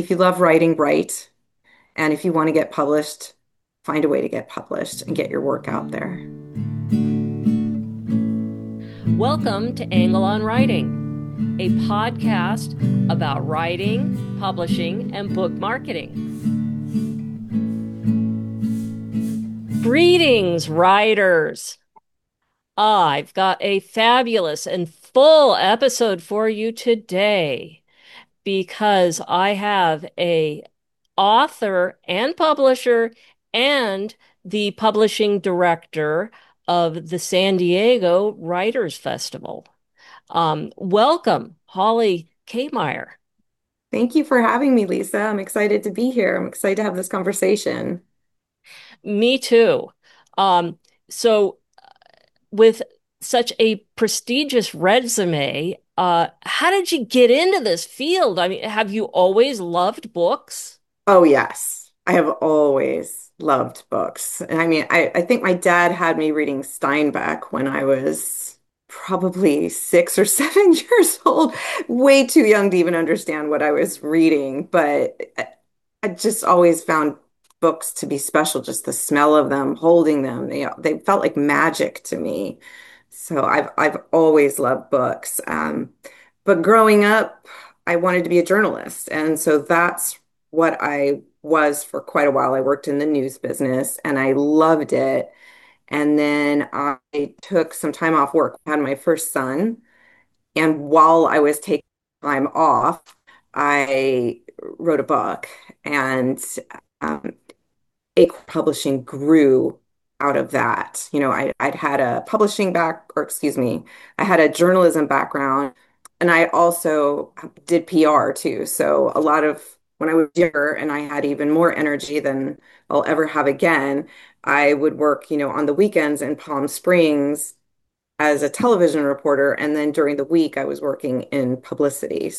if you love writing, write. And if you want to get published, find a way to get published and get your work out there. Welcome to Angle on Writing, a podcast about writing, publishing, and book marketing. Greetings, writers. I've got a fabulous and full episode for you today because I have a author and publisher and the publishing director of the San Diego Writers Festival. Welcome, Holly Kmeyer. Thank you for having me, Lisa. I'm excited to be here. I'm excited to have this conversation. Me too. Um, so with such a prestigious resume, how did you get into this field? I mean, have you always loved books? Oh, yes. I have always loved books. And I mean, I think my dad had me reading Steinbeck when I was probably 6 or 7 years old, way too young to even understand what I was reading. But I just always found books to be special, just the smell of them, holding them. They felt like magic to me. So I've always loved books. But growing up, I wanted to be a journalist. And so that's what I was for quite a while. I worked in the news business and I loved it. And then I took some time off work, had my first son. And while I was taking time off, I wrote a book. And um, Acorn Publishing grew out of that. I'd had a publishing or excuse me, I had a journalism background, and I also did PR too. So a lot of when I was younger and I had even more energy than I'll ever have again, I would work, on the weekends in Palm Springs as a television reporter, and then during the week I was working in publicity,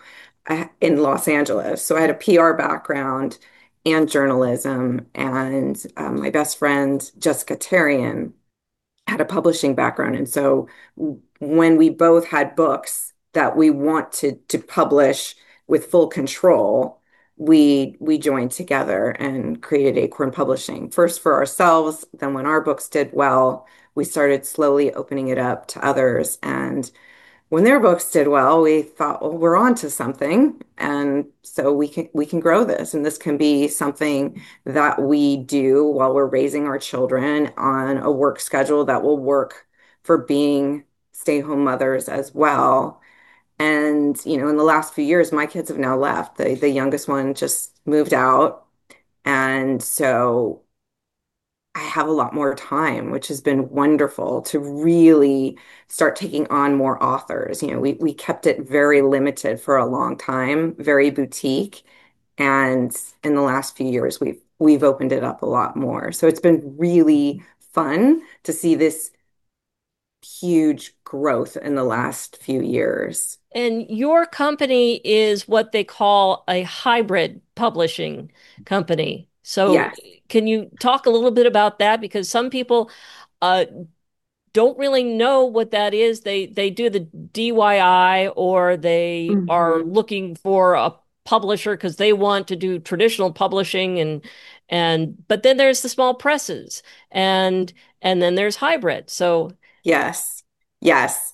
in Los Angeles. So I had a PR background and journalism, and my best friend Jessica Tarian had a publishing background, and so when we both had books that we wanted to publish with full control, we joined together and created Acorn Publishing, first for ourselves. Then when our books did well, we started slowly opening it up to others. And when their books did well, we thought, well, we're on to something. And so we can grow this. And this can be something that we do while we're raising our children on a work schedule that will work for being stay-home mothers as well. And, in the last few years, my kids have now left. The youngest one just moved out. And so I have a lot more time, which has been wonderful to really start taking on more authors. We kept it very limited for a long time, very boutique. And in the last few years, we've opened it up a lot more. So it's been really fun to see this huge growth in the last few years. And your company is what they call a hybrid publishing company. So, Yes. can you talk a little bit about that? Because some people uh, don't really know what that is. They do the DIY or they are Mhm. looking for a publisher because they want to do traditional publishing and but then there's the small presses and then there's hybrid. So Yes. Yes.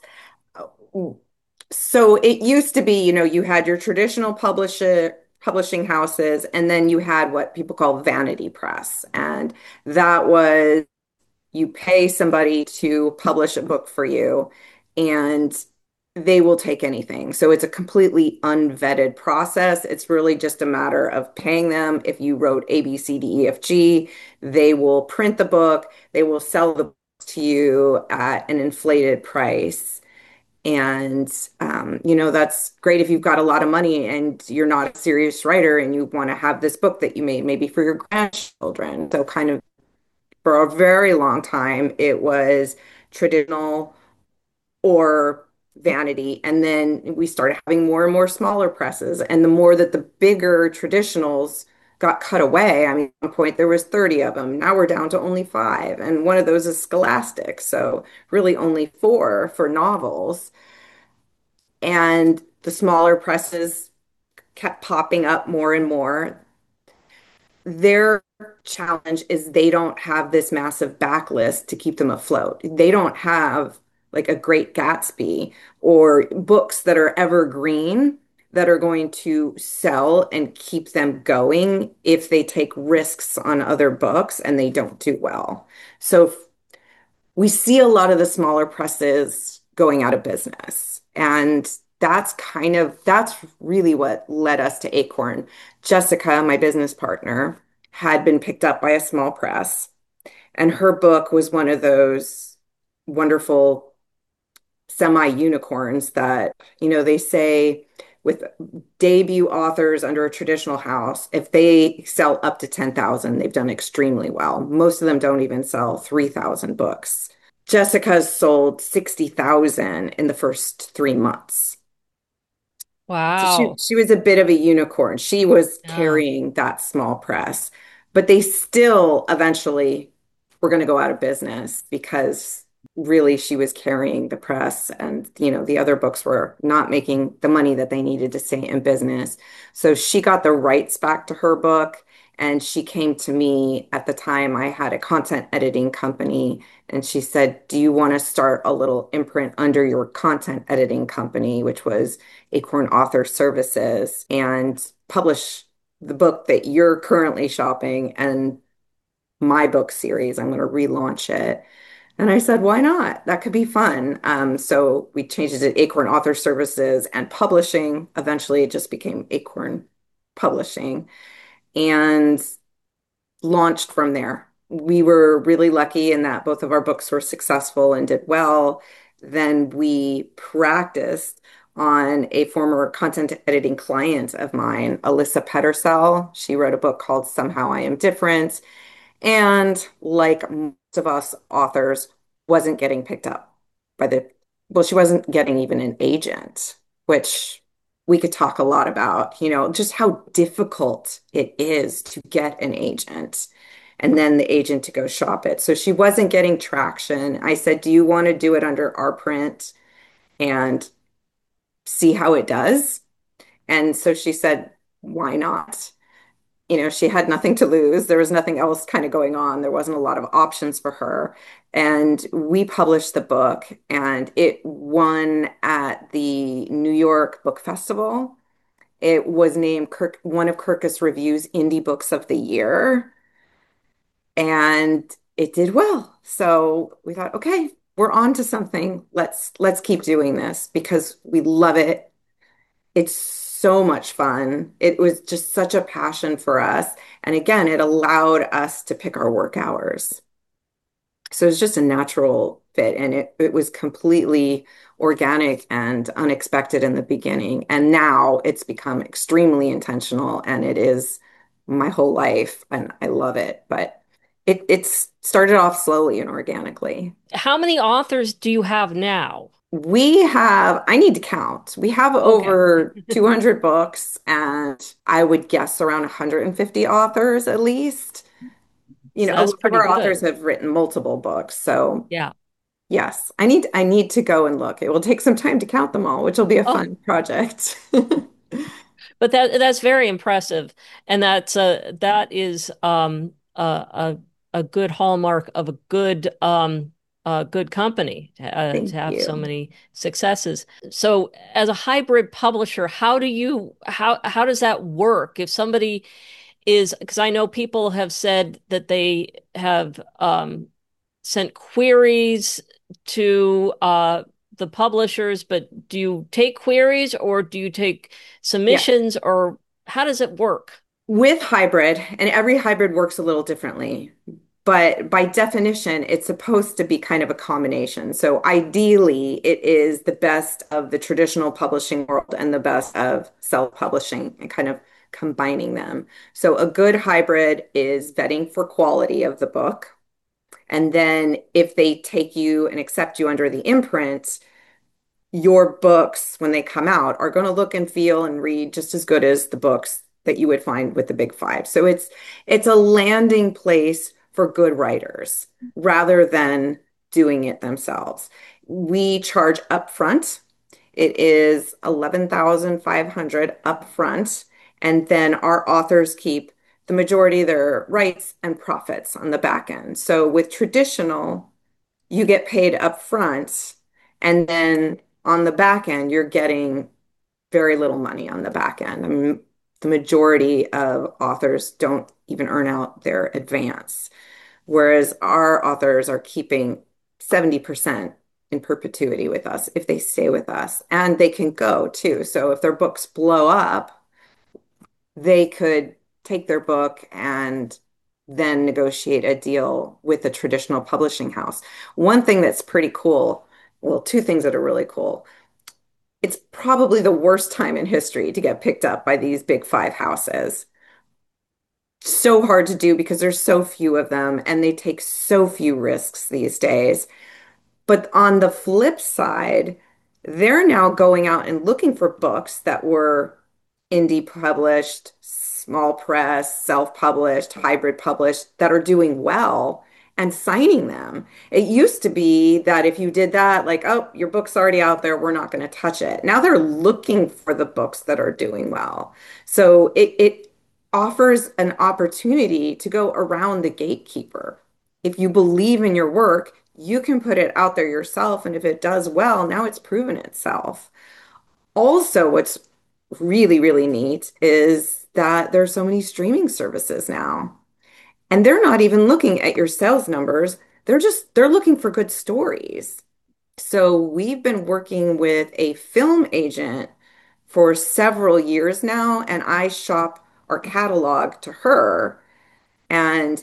So it used to be, you had your traditional publishing houses, and then you had what people call vanity press. And that was you pay somebody to publish a book for you, and they will take anything. So it's a completely unvetted process. It's really just a matter of paying them. If you wrote A, B, C, D, E, F, G, they will print the book, they will sell the book to you at an inflated price. And, that's great if you've got a lot of money and you're not a serious writer and you want to have this book that you made maybe for your grandchildren. So, kind of for a very long time, it was traditional or vanity. And then we started having more and more smaller presses. And the more that the bigger traditionals got cut away, I mean, at one point there was 30 of them. Now we're down to only five. And one of those is Scholastic. So really only four for novels. And the smaller presses kept popping up more and more. Their challenge is they don't have this massive backlist to keep them afloat. They don't have like a Great Gatsby or books that are evergreen that are going to sell and keep them going if they take risks on other books and they don't do well. So we see a lot of the smaller presses going out of business. And that's really what led us to Acorn. Jessica, my business partner, had been picked up by a small press, and her book was one of those wonderful semi-unicorns that, they say with debut authors under a traditional house, if they sell up to 10,000, they've done extremely well. Most of them don't even sell 3,000 books. Jessica's sold 60,000 in the first 3 months. So she Wow. she was a bit of a unicorn. She was Yeah. carrying that small press, but they still eventually were going to go out of business because really she was carrying the press and the other books were not making the money that they needed to stay in business. So she got the rights back to her book and she came to me at the time I had a content editing company and she said, "Do you want to start a little imprint under your content editing company," which was Acorn Author Services, and publish the book that you're currently shopping and my book series. I'm going to relaunch it. And I said, why not? That could be fun. So we changed it to Acorn Author Services and Publishing. Eventually, it just became Acorn Publishing and launched from there. We were really lucky in that both of our books were successful and did well. Then we practiced on a former content editing client of mine, Alyssa Pedersell. She wrote a book called Somehow I Am Different. And like most of us authors, wasn't getting picked up by she wasn't getting even an agent, which we could talk a lot about, just how difficult it is to get an agent and then the agent to go shop it. So she wasn't getting traction. I said, "Do you want to do it under our print and see how it does?" And so she said, "Why not?" She had nothing to lose. There was nothing else kind of going on. There wasn't a lot of options for her. And we published the book, and it won at the New York Book Festival. It was named one of Kirkus Review's Indie Books of the Year, and it did well. So we thought, okay, we're on to something. Let's keep doing this because we love it. It's so much fun. It was just such a passion for us. And again, it allowed us to pick our work hours. So it's just a natural fit. And it was completely organic and unexpected in the beginning. And now it's become extremely intentional and it is my whole life. And I love it. But it's started off slowly and organically. How many authors do you have now? I need to count. We have Okay. over 200 books, and I would guess around 150 authors at least. So A that's lot of pretty our authors good. have written multiple books. So, Yeah. yes, I need to go and look. It will take some time to count them all, which will be a Oh, fun project. but that's very impressive, and that is a good hallmark of a good company to Thank have so you. many successes. So, as a hybrid publisher, how does that work? If somebody is, because I know people have said that they have sent queries to the publishers, but do you take queries or do you take Yes. submissions or how does it work? With hybrid, and every hybrid works a little differently, but by definition, it's supposed to be kind of a combination. So ideally, it is the best of the traditional publishing world and the best of self-publishing and kind of combining them. So a good hybrid is vetting for quality of the book. And then if they take you and accept you under the imprint, your books, when they come out, are going to look and feel and read just as good as the books that you would find with the big five. So it's a landing place for good writers rather than doing it themselves. We charge upfront. It is 11,500 upfront. And then our authors keep the majority of their rights and profits on the back end. So with traditional, you get paid up front, and then on the back end, you're getting very little money on the back end. I mean, the majority of authors don't even earn out their advance, whereas our authors are keeping 70% in perpetuity with us if they stay with us, and they can go too. So if their books blow up, they could take their book and then negotiate a deal with a traditional publishing house. One thing that's pretty cool, well, two things that are really cool. It's probably the worst time in history to get picked up by these big five houses. So hard to do because there's so few of them and they take so few risks these days. But on the flip side, they're now going out and looking for books that were indie published, small press, self-published, hybrid published that are doing well and signing them. It used to be that if you did that, like, oh, your book's already out there, we're not going to touch it. Now they're looking for the books that are doing well. So it offers an opportunity to go around the gatekeeper. If you believe in your work, you can put it out there yourself. And if it does well, now it's proven itself. Also, what's really, really neat is that there's so many streaming services now. And they're not even looking at your sales numbers. They're looking for good stories. So we've been working with a film agent for several years now, and I shop our catalog to her. And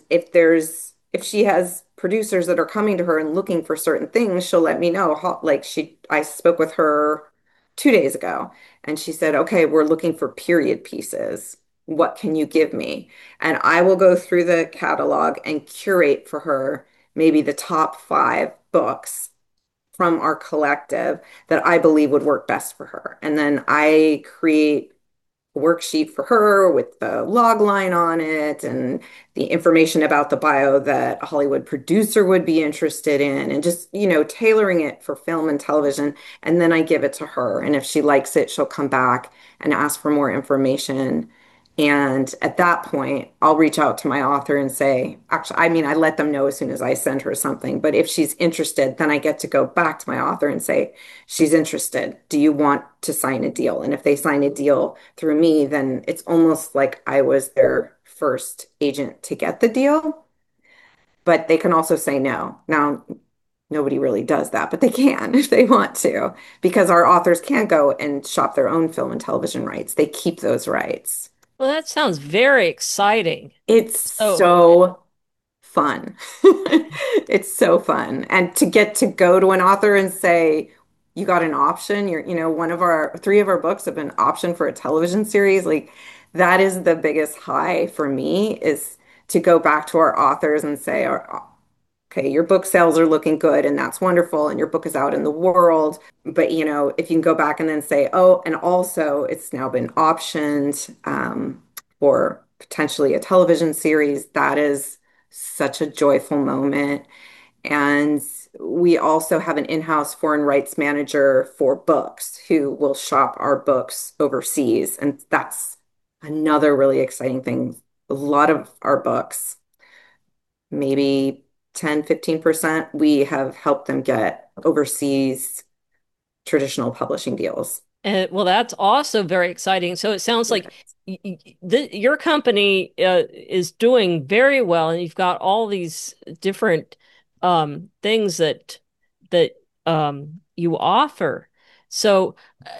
if she has producers that are coming to her and looking for certain things, she'll let me know. Like I spoke with her 2 days ago, and she said, "Okay, we're looking for period pieces. What can you give me?" And I will go through the catalog and curate for her maybe the top 5 books from our collective that I believe would work best for her. And then I create worksheet for her with the log line on it and the information about the bio that a Hollywood producer would be interested in, and just, tailoring it for film and television. And then I give it to her. And if she likes it, she'll come back and ask for more information. And at that point, I'll reach out to my author and say, actually, I mean, I let them know as soon as I send her something. But if she's interested, then I get to go back to my author and say, she's interested. Do you want to sign a deal? And if they sign a deal through me, then it's almost like I was their first agent to get the deal. But they can also say no. Now, nobody really does that, but they can if they want to, because our authors can go and shop their own film and television rights. They keep those rights. Well, that sounds very exciting. It's So, so fun. It's so fun. And to get to go to an author and say, you got an option, one of our 3 of our books have been optioned for a television series. Like that is the biggest high for me, is to go back to our authors and say, okay, your book sales are looking good and that's wonderful. And your book is out in the world. But, if you can go back and then say, oh, and also it's now been optioned for potentially a television series, that is such a joyful moment. And we also have an in-house foreign rights manager for books who will shop our books overseas. And that's another really exciting thing. A lot of our books, maybe 10, 15%, we have helped them get overseas traditional publishing deals. well, that's also very exciting. So it sounds Yeah. like your company is doing very well, and you've got all these different things that you offer. So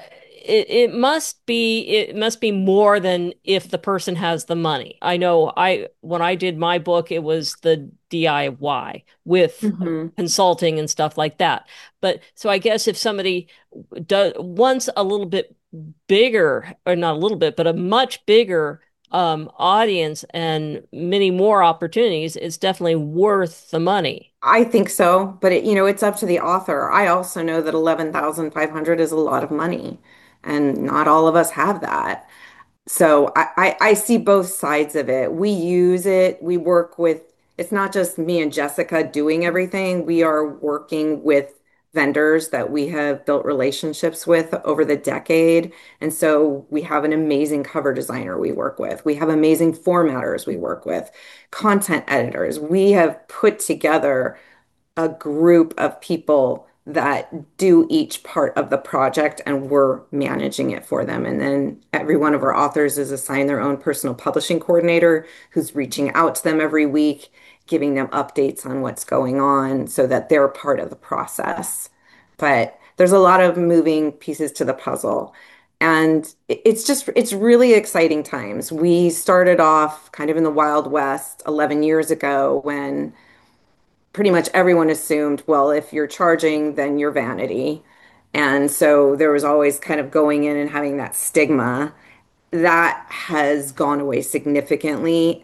it must be more than if the person has the money. I know I when I did my book, it was the DIY with Hmm. consulting and stuff like that. But so I guess if somebody wants a little bit bigger, or not a little bit, but a much bigger audience and many more opportunities, it's definitely worth the money. I think so, but it's up to the author. I also know that 11,500 is a lot of money, and not all of us have that. So I see both sides of it. We use it. We work with, it's not just me and Jessica doing everything. We are working with vendors that we have built relationships with over the decade. And so we have an amazing cover designer we work with. We have amazing formatters we work with, content editors. We have put together a group of people that do each part of the project and we're managing it for them. And then every one of our authors is assigned their own personal publishing coordinator who's reaching out to them every week, giving them updates on what's going on so that they're part of the process. But there's a lot of moving pieces to the puzzle. And it's really exciting times. We started off kind of in the Wild West 11 years ago when pretty much everyone assumed, well, if you're charging, then you're vanity. And so there was always kind of going in and having that stigma. That has gone away significantly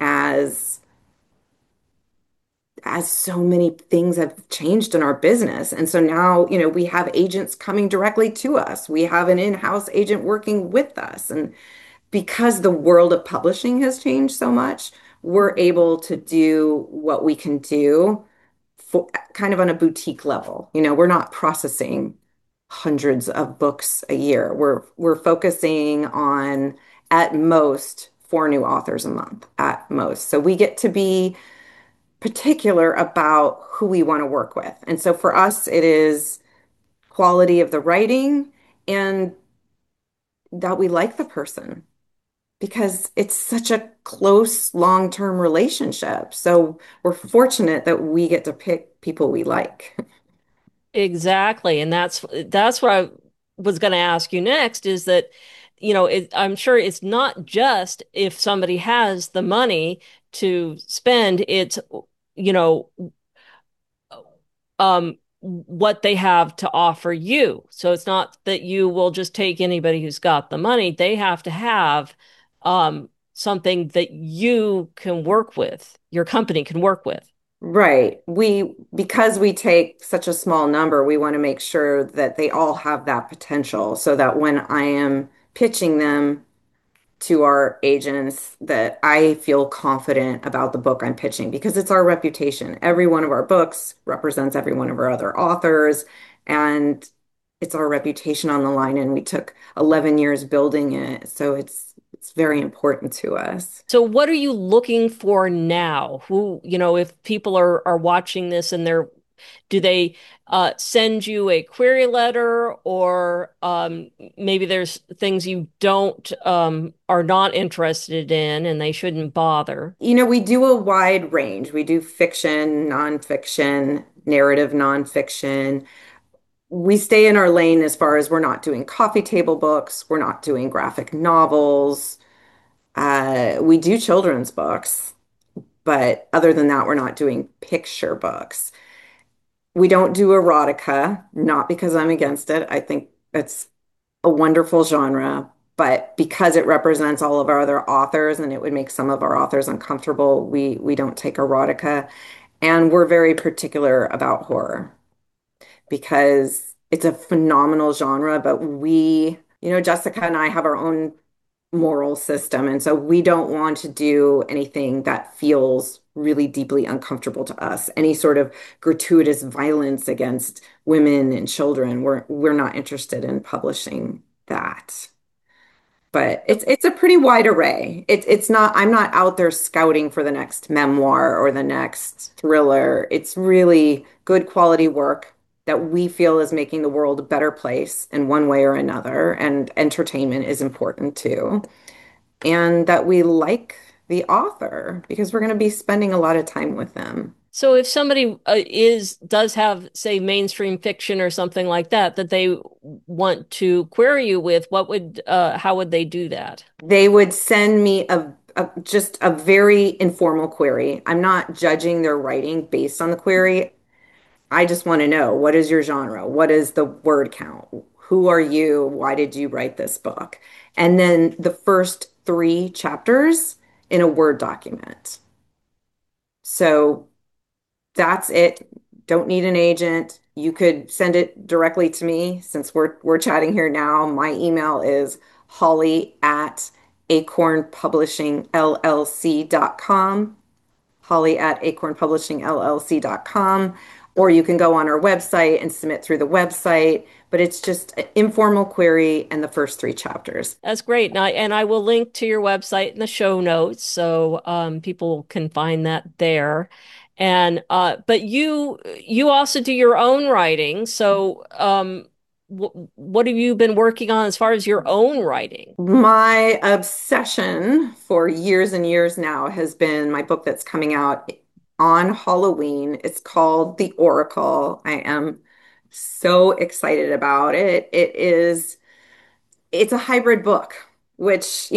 as so many things have changed in our business. And so now, we have agents coming directly to us. We have an in-house agent working with us. And because the world of publishing has changed so much, we're able to do what we can do for kind of on a boutique level. We're not processing hundreds of books a year. We're focusing on at most four new authors a month at most. So we get to be particular about who we want to work with. And so for us, it is quality of the writing and that we like the person because it's such a close long-term relationship. So we're fortunate that we get to pick people we like. Exactly. And that's what I was going to ask you next is that, I'm sure it's not just if somebody has the money to spend, it's, you know, what they have to offer you. So it's not that you will just take anybody who's got the money. They have to have something that you can work with, your company can work with. Right. Because we take such a small number, we want to make sure that they all have that potential so that when I am pitching them to our agents, that I feel confident about the book I'm pitching because it's our reputation. Every one of our books represents every one of our other authors, and it's our reputation on the line. And we took 11 years building it, so it's very important to us. So what are you looking for now? If people are watching this and do they send you a query letter or maybe there's things you don't are not interested in and they shouldn't bother? We do a wide range. We do fiction, nonfiction, narrative nonfiction. We stay in our lane as far as we're not doing coffee table books, we're not doing graphic novels. We do children's books, but other than that, we're not doing picture books. We don't do erotica, not because I'm against it. I think it's a wonderful genre, but because it represents all of our other authors and it would make some of our authors uncomfortable, we don't take erotica. And we're very particular about horror because it's a phenomenal genre, but Jessica and I have our own moral system. And so we don't want to do anything that feels really deeply uncomfortable to us. Any sort of gratuitous violence against women and children, we're not interested in publishing that. But it's a pretty wide array. It's not, I'm not out there scouting for the next memoir or the next thriller. It's really good quality work that we feel is making the world a better place in one way or another. And entertainment is important too. And that we like the author because we're going to be spending a lot of time with them. So if somebody does have, say, mainstream fiction or something like that that they want to query you with, how would they do that? They would send me just a very informal query. I'm not judging their writing based on the query. I just want to know, what is your genre? What is the word count? Who are you? Why did you write this book? And then the first three chapters in a Word document. So that's it. Don't need an agent. You could send it directly to me since we're chatting here now. My email is holly at acornpublishingllc.com. Holly at acornpublishingllc.com. or you can go on our website and submit through the website. But it's just an informal query and the first three chapters. That's great. And I will link to your website in the show notes so people can find that there. And but you also do your own writing. So what have you been working on as far as your own writing? My obsession for years and years now has been my book that's coming out on Halloween. It's called The Oracle. I am so excited about it. It's a hybrid book, which,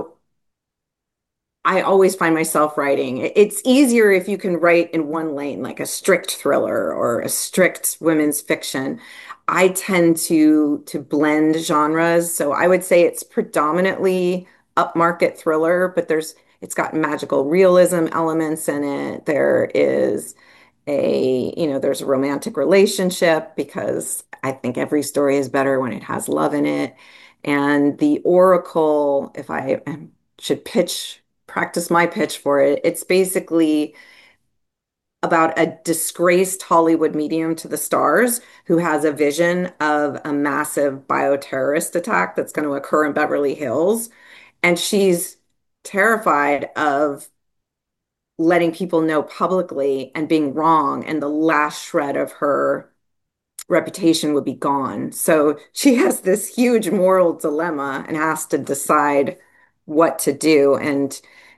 I always find myself writing. It's easier if you can write in one lane, like a strict thriller or a strict women's fiction. I tend to blend genres, so I would say it's predominantly upmarket thriller, but it's got magical realism elements in it. There's a romantic relationship because I think every story is better when it has love in it. And the Oracle, if I should practice my pitch for it, it's basically about a disgraced Hollywood medium to the stars who has a vision of a massive bioterrorist attack that's going to occur in Beverly Hills. And she's terrified of letting people know publicly and being wrong, and the last shred of her reputation would be gone. So she has this huge moral dilemma and has to decide what to do. And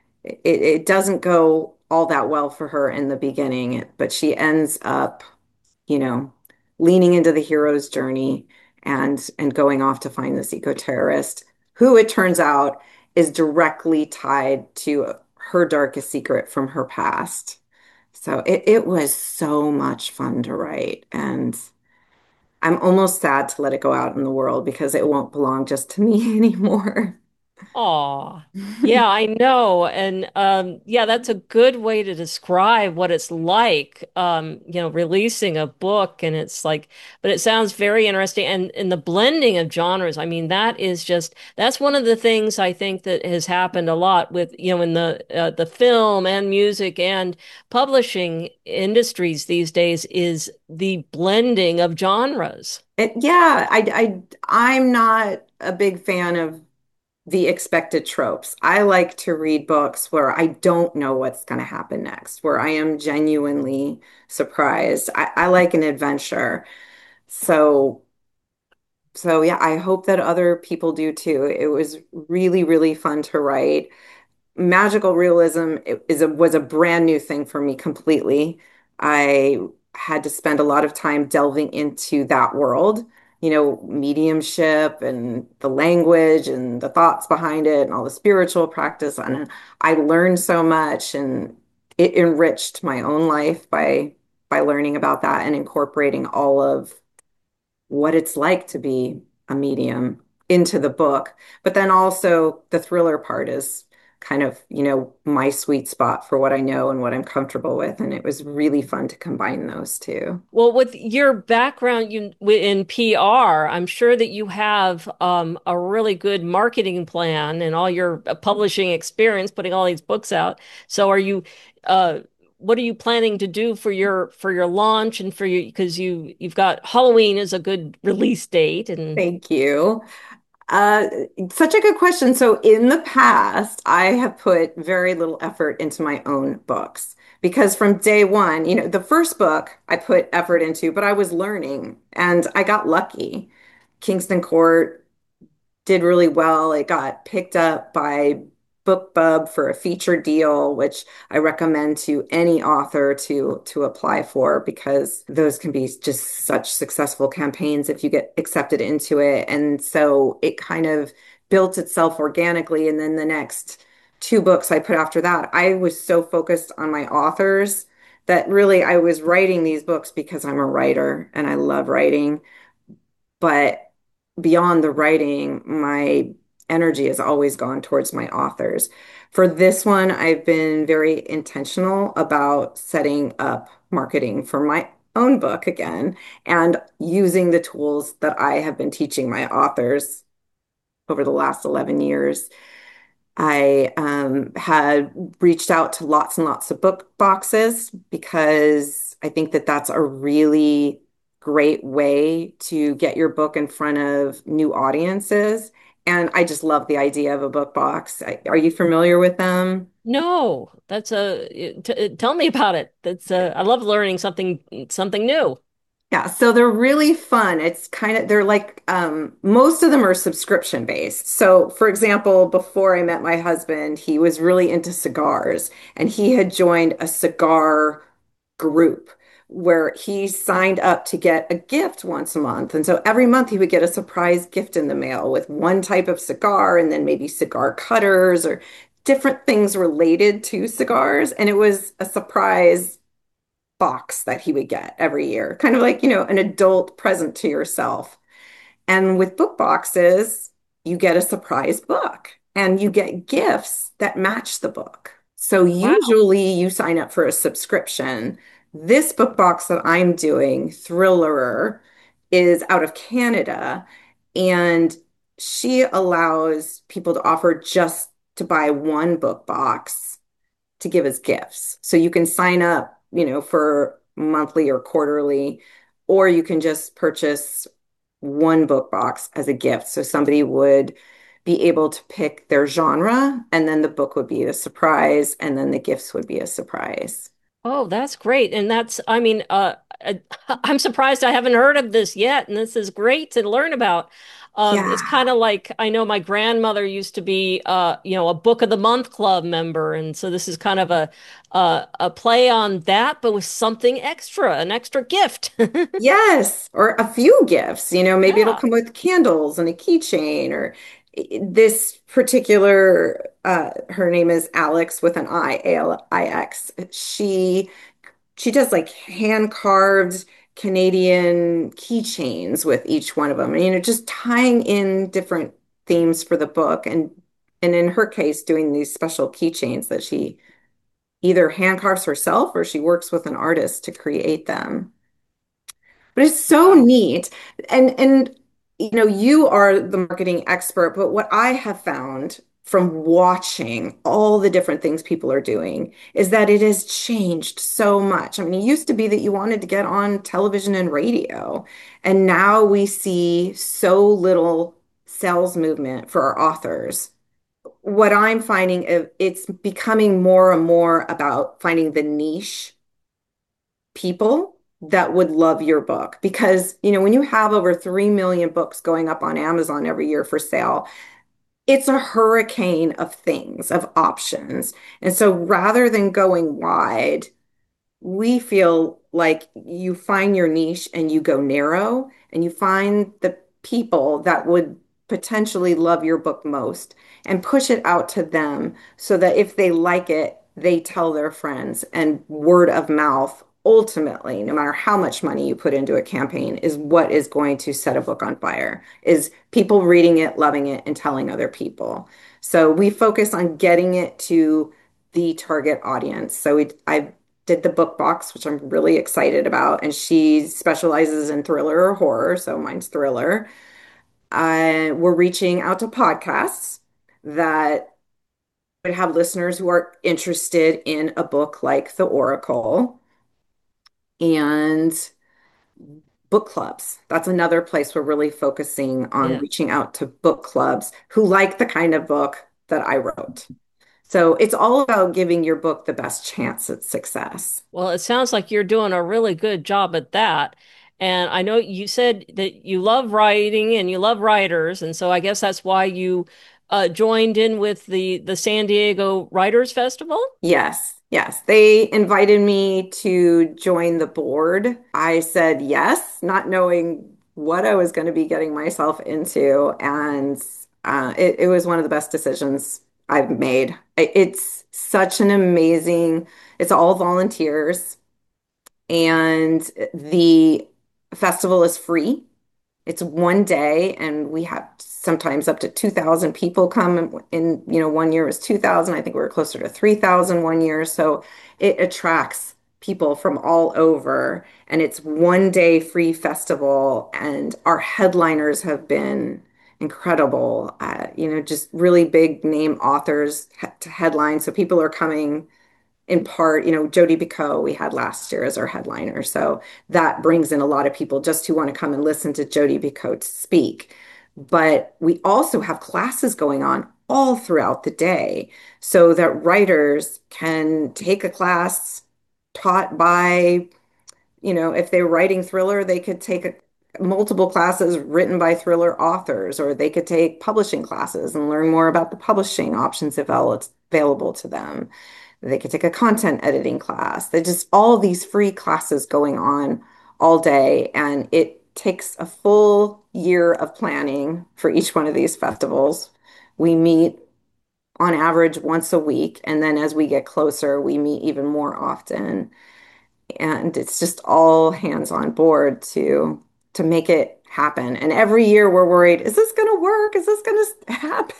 it doesn't go all that well for her in the beginning, but she ends up, you know, leaning into the hero's journey and going off to find this eco-terrorist, who it turns out is directly tied to her darkest secret from her past. So it was so much fun to write, and I'm almost sad to let it go out in the world because it won't belong just to me anymore. Aw, yeah, I know. And yeah, that's a good way to describe what it's like, releasing a book. And it's like, but it sounds very interesting. And the blending of genres, I mean, that's one of the things I think that has happened a lot with, in the film and music and publishing industries these days is the blending of genres. Yeah, I'm not a big fan of the expected tropes. I like to read books where I don't know what's going to happen next, where I am genuinely surprised. I like an adventure. So, so yeah, I hope that other people do too. It was really, really fun to write. Magical realism was a brand new thing for me completely. I had to spend a lot of time delving into that world, mediumship and the language and the thoughts behind it and all the spiritual practice. And I learned so much, and it enriched my own life by learning about that and incorporating all of what it's like to be a medium into the book. But then also the thriller part is kind of, my sweet spot for what I know and what I'm comfortable with. And it was really fun to combine those two. Well, with your background in PR, I'm sure that you have a really good marketing plan and all your publishing experience, putting all these books out. So, uh, what are you planning to do for your launch and for your because you've got Halloween as a good release date and Thank you. Uh, Such a good question. So in the past, I have put very little effort into my own books because from day one, the first book I put effort into, but I was learning and I got lucky. Kingston Court did really well. It got picked up by BookBub for a feature deal, which I recommend to any author to apply for because those can be just such successful campaigns if you get accepted into it. And so it kind of built itself organically. And then the next two books I put after that, I was so focused on my authors that really I was writing these books because I'm a writer and I love writing. But beyond the writing, my energy has always gone towards my authors. For this one, I've been very intentional about setting up marketing for my own book again and using the tools that I have been teaching my authors over the last 11 years. I had reached out to lots and lots of book boxes because I think that that's a really great way to get your book in front of new audiences. And I just love the idea of a book box. Are you familiar with them? No, that's tell me about it. That's I love learning something new. Yeah, so they're really fun. It's kind of, they're like, most of them are subscription based. So, for example, before I met my husband, he was really into cigars and he had joined a cigar group where he signed up to get a gift once a month. And so every month he would get a surprise gift in the mail with one type of cigar and then maybe cigar cutters or different things related to cigars. And it was a surprise box that he would get every year, kind of like, an adult present to yourself. And with book boxes, you get a surprise book and you get gifts that match the book. So Wow. usually you sign up for a subscription. This book box that I'm doing, Thrillerer, is out of Canada, and she allows people to offer just to buy one book box to give as gifts. So you can sign up, for monthly or quarterly, or you can just purchase one book box as a gift. So somebody would be able to pick their genre, and then the book would be a surprise, and then the gifts would be a surprise. Oh, that's great. And I mean, I'm surprised I haven't heard of this yet, and this is great to learn about. It's Yeah. kind of like I know my grandmother used to be, a Book of the Month Club member, and so this is kind of a play on that, but with something extra, an extra gift. Yes, or a few gifts, maybe it'll Yeah. come with candles and a keychain or this particular her name is Alex with an I, Alix. She does like hand carved Canadian keychains with each one of them. And just tying in different themes for the book and in her case doing these special keychains that she either hand carves herself or she works with an artist to create them. But it's so Wow. neat. And you are the marketing expert, but what I have found from watching all the different things people are doing is that it has changed so much. I mean, it used to be that you wanted to get on television and radio, and now we see so little sales movement for our authors. What I'm finding, it's becoming more and more about finding the niche people that would love your book because when you have over 3 million books going up on Amazon every year for sale, it's a hurricane of things, of options. And so rather than going wide, we feel like you find your niche and you go narrow and you find the people that would potentially love your book most and push it out to them so that if they like it, they tell their friends and word of mouth. Ultimately, no matter how much money you put into a campaign, is what is going to set a book on fire, is people reading it, loving it, and telling other people. So we focus on getting it to the target audience. So I did the book box, which I'm really excited about. And she specializes in thriller or horror, so mine's thriller. We're reaching out to podcasts that would have listeners who are interested in a book like The Oracle and book clubs. That's another place we're really focusing on Yeah. reaching out to book clubs who like the kind of book that I wrote. So it's all about giving your book the best chance at success. Well, it sounds like you're doing a really good job at that. And I know you said that you love writing and you love writers, and so I guess that's why you joined in with the San Diego Writers Festival. Yes, yes. They invited me to join the board. I said yes, not knowing what I was going to be getting myself into. And it was one of the best decisions I've made. It's such an amazing, it's all volunteers, and the festival is free. It's one day, and we have sometimes up to 2,000 people come one year it was 2,000. I think we were closer to 3,000 one year. So it attracts people from all over, and it's one day free festival. And our headliners have been incredible. Just really big name authors to headline. So people are coming in part, Jodi Picoult we had last year as our headliner. So that brings in a lot of people just who want to come and listen to Jodi Picoult speak. But we also have classes going on all throughout the day so that writers can take a class taught by, if they're writing thriller, they could take multiple classes written by thriller authors, or they could take publishing classes and learn more about the publishing options available to them. They could take a content editing class. There's just all these free classes going on all day, and it takes a full year of planning for each one of these festivals. We meet on average once a week, and then as we get closer, we meet even more often. And it's just all hands on board to make it happen. And every year we're worried, is this going to work? Is this going to happen?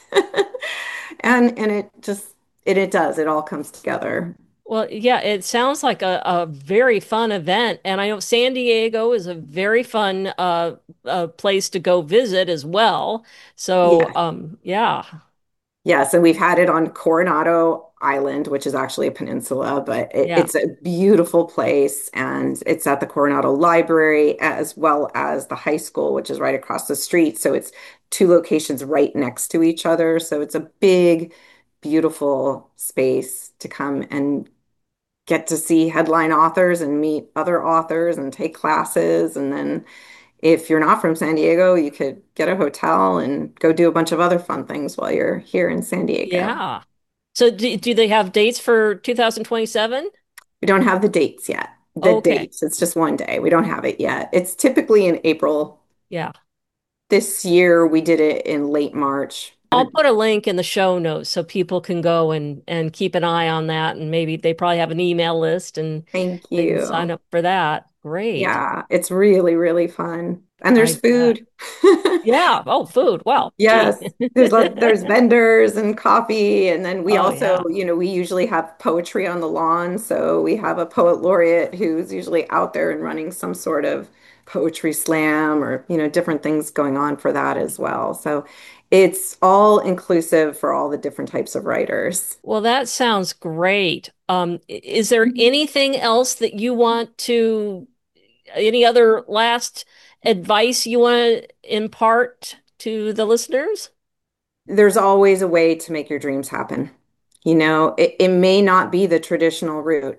And it does. It all comes together. Well, yeah, it sounds like a very fun event. And I know San Diego is a very fun place to go visit as well. So, Yeah. yeah, Yes, and we've had it on Coronado Island, which is actually a peninsula, but yeah, it's a beautiful place. And it's at the Coronado Library as well as the high school, which is right across the street. So it's two locations right next to each other. So it's a big, beautiful space to come and get to see headline authors and meet other authors and take classes. And then if you're not from San Diego, you could get a hotel and go do a bunch of other fun things while you're here in San Diego. yeah. So, do they have dates for 2027? We don't have the dates yet. The Okay, dates, it's just one day. We don't have it yet. It's typically in April. yeah. This year we did it in late March, but I'll put a link in the show notes so people can go and keep an eye on that. And maybe they probably have an email list and thank they can sign you. up for that. Great. Yeah, it's really, really fun. And I there's bet. food. Yeah. Oh, food. Well, gee. Yes, there's vendors and coffee, and then we Oh, also, yeah. we usually have poetry on the lawn. So we have a poet laureate who's usually out there and running some sort of poetry slam or, different things going on for that as well. So it's all inclusive for all the different types of writers. Well, that sounds great. Is there anything else that you want to, any other last advice you want to impart to the listeners? There's always a way to make your dreams happen. It may not be the traditional route.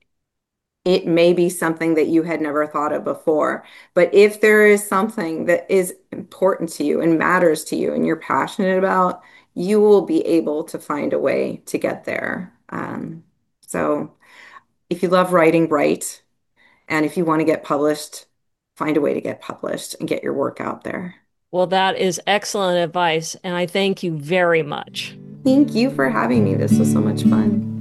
It may be something that you had never thought of before. But if there is something that is important to you and matters to you and you're passionate about, you will be able to find a way to get there. So if you love writing, write. And if you want to get published, find a way to get published and get your work out there. Well, that is excellent advice, and I thank you very much. Thank you for having me. This was so much fun.